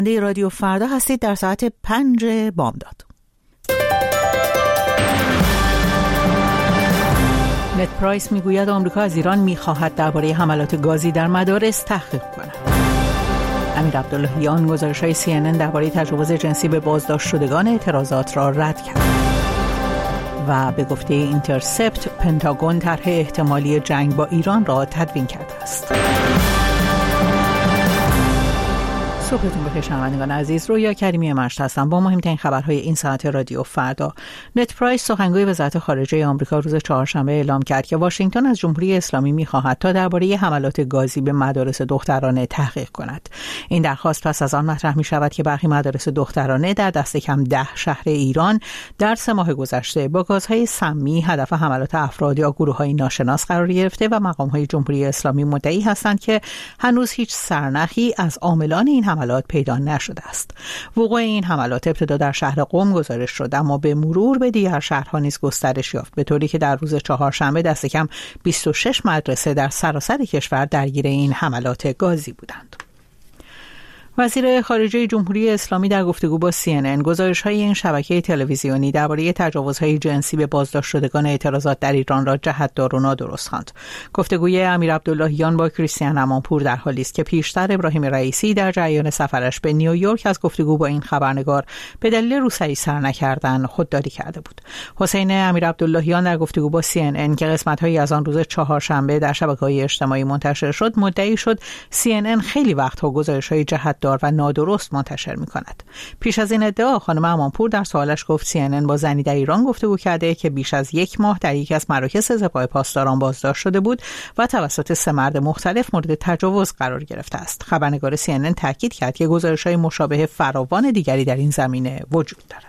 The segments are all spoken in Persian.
رادیو فردا هستید در ساعت 5 بامداد. نت پرایس میگوید آمریکا از ایران میخواهد درباره حملات گازی در مدارس تحقیق کند. امیر عبداللهیان گزارش‌های CNN درباره تجاوز جنسی به بازداشت شدگان اعتراضات را رد کرد. و به گفته اینترسپت پنتاگون طرح احتمالی جنگ با ایران را تدوین کرده است. صبحتون بخیر شنوندگان عزیز، رویا کریمی مشت هستم با مهمترین خبرهای این ساعت رادیو فردا. نت پرایس سخنگوی وزارت خارجه آمریکا روز چهارشنبه اعلام کرد که واشنگتن از جمهوری اسلامی می‌خواهد تا درباره حملات گازی به مدارس دخترانه تحقیق کند. این درخواست پس از آن مطرح می‌شود که برخی مدارس دخترانه در دست کم 10 شهر ایران در 3 ماه گذشته با گازهای سمی هدف حملات افراد یا گروه‌های ناشناس قرار گرفته و مقام‌های جمهوری اسلامی مدعی هستند که هنوز هیچ سرنخی از عاملان این حملات پیدا نشده است. وقوع این حملات ابتدا در شهر قم گزارش شد، اما به مرور به دیگر شهرها نیز گسترش یافت، به طوری که در روز چهارشنبه دست کم 26 مدرسه در سراسر کشور درگیر این حملات گازی بودند. وزیر خارجه جمهوری اسلامی در گفتگو با CNN گزارش‌های این شبکه تلویزیونی درباره تجاوزهای جنسی به بازداشت شدگان اعتراضات در ایران را جهت‌دار و نادرست خواند. گفتگوی امیر عبداللهیان با کریستیان امانپور در حالی است که پیشتر ابراهیم رئیسی در جریان سفرش به نیویورک از گفتگو با این خبرنگار به دلیل روسری سر نکردن خودداری کرده بود. حسین امیر عبداللهیان در گفتگو با CNN که قسمت‌هایی از آن روز چهارشنبه در شبکه‌های اجتماعی منتشر شد، مدعی شد CNN خیلی وقت‌ها گزارش‌های جهت‌دار و نادرست منتشر می‌کند. پیش از این ادعا خانم امانپور در سوالش گفت CNN با زنی در ایران گفتگو کرده که بیش از 1 ماه در یکی از مراکز سپاه پاسداران بازداشت شده بود و توسط 3 مرد مختلف مورد تجاوز قرار گرفته است. خبرنگار CNN تاکید کرد که گزارش‌های مشابه فراوان دیگری در این زمینه وجود دارد.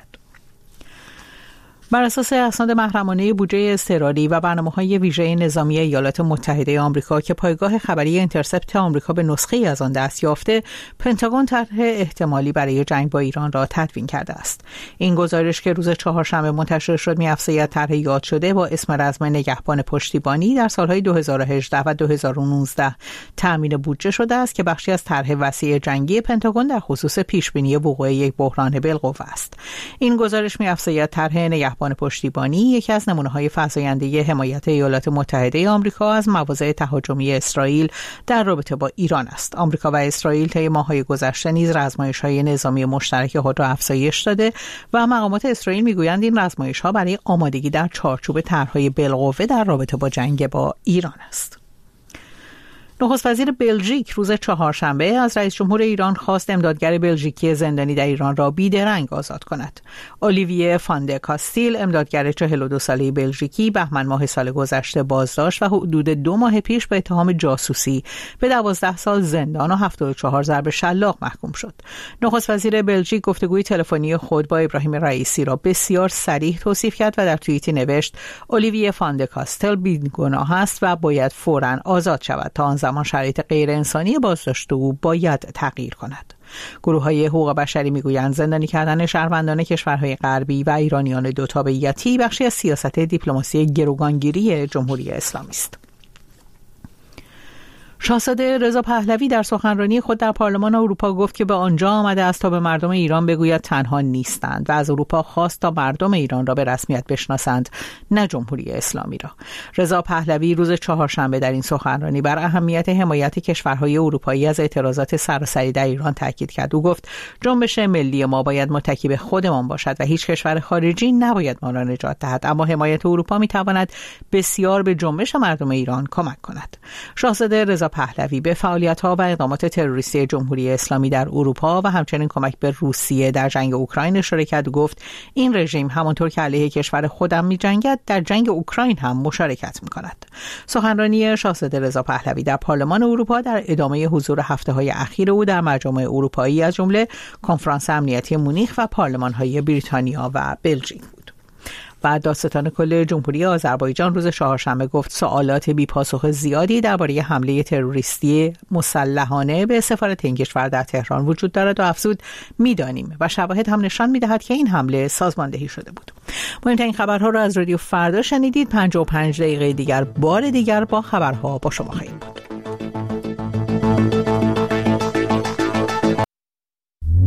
بر اساس اسناد محرمانه بودجه اضطراری و برنامه‌های ویژه نظامی ایالات متحده آمریکا که پایگاه خبری اینترسپت آمریکا به نسخه‌ای از آن دست یافته، پنتاگون طرح احتمالی برای جنگ با ایران را تدوین کرده است. این گزارش که روز چهارشنبه منتشر شد می‌افزاید طرح یاد شده با اسم رزم نگهبان پشتیبانی در سالهای 2018 و 2019 تأمین بودجه شده است که بخشی از طرح وسیع جنگی پنتاگون در خصوص پیشبینی وقوع یک بحران بالقوه است. این گزارش می‌افزاید طرح نگهبان پشتیبانی یکی از نمونه‌های فزاینده حمایت ایالات متحده آمریکا از مواضع تهاجمی اسرائیل در رابطه با ایران است. آمریکا و اسرائیل طی ماه‌های گذشته نیز رزمایش‌های نظامی مشترک خود را افزایش داده و مقامات اسرائیل می‌گویند این رزمایش‌ها برای آمادگی در چارچوب طرح‌های بالقوه در رابطه با جنگ با ایران است. نخست وزیر بلژیک روز چهارشنبه از رئیس جمهور ایران خواست امدادگر بلژیکی زندانی در ایران را بیدرنگ آزاد کند. اولیویه فاندر کاستیل، امدادگر 42 ساله بلژیکی، بهمن ماه سال گذشته بازداشت و حدود 2 ماه پیش به اتهام جاسوسی به 12 سال زندان و 74 ضرب شلاق محکوم شد. نخست وزیر بلژیک گفتگوی تلفنی خود با ابراهیم رئیسی را بسیار صریح توصیف کرد و در توییتی نوشت اولیویه فاندر کاستل بی‌گناه است و باید فوراً آزاد شود تا آن زمان شرایط غیر انسانی بازداشت او باید تغییر کند. گروه‌های حقوق بشری میگویند زندانی کردن شهروندان کشورهای غربی و ایرانیان دو تابعیتی بخشی از سیاست دیپلماسی گروگانگیری جمهوری اسلامی است. شاهزاده رضا پهلوی در سخنرانی خود در پارلمان اروپا گفت که به آنجا آمده است تا به مردم ایران بگوید تنها نیستند و از اروپا خواست تا مردم ایران را به رسمیت بشناسند، نه جمهوری اسلامی را. رضا پهلوی روز چهارشنبه در این سخنرانی بر اهمیت حمایت کشورهای اروپایی از اعتراضات سراسری در ایران تاکید کرد. او گفت جنبش ملی ما باید متکی به خودمان باشد و هیچ کشور خارجی نباید ما را نجات دهد، اما حمایت اروپا میتواند بسیار به جنبش مردم ایران کمک کند. شاهزاده رضا پهلوی به فعالیت‌ها و اقدامات تروریستی جمهوری اسلامی در اروپا و همچنین کمک به روسیه در جنگ اوکراین اشاره کرد و گفت این رژیم همانطور که علیه کشور خودم می‌جنگد در جنگ اوکراین هم مشارکت می‌کند. سخنرانی شاهزاده رضا پهلوی در پارلمان اروپا در ادامه حضور هفته‌های اخیر او در مجامع اروپایی از جمله کنفرانس امنیتی مونیخ و پارلمان‌های بریتانیا و بلژیک بود. و دادستان کل جمهوری آذربایجان روز چهارشنبه گفت سوالات بی‌پاسخ زیادی درباره حمله تروریستی مسلحانه به سفارت این کشور در تهران وجود دارد و افزود می‌دانیم و شواهد هم نشان می‌دهد که این حمله سازماندهی شده بود. مهمترین خبرها را از رادیو فردا شنیدید. 55 دقیقه دیگر بار دیگر با خبرها با شما خواهیم بود.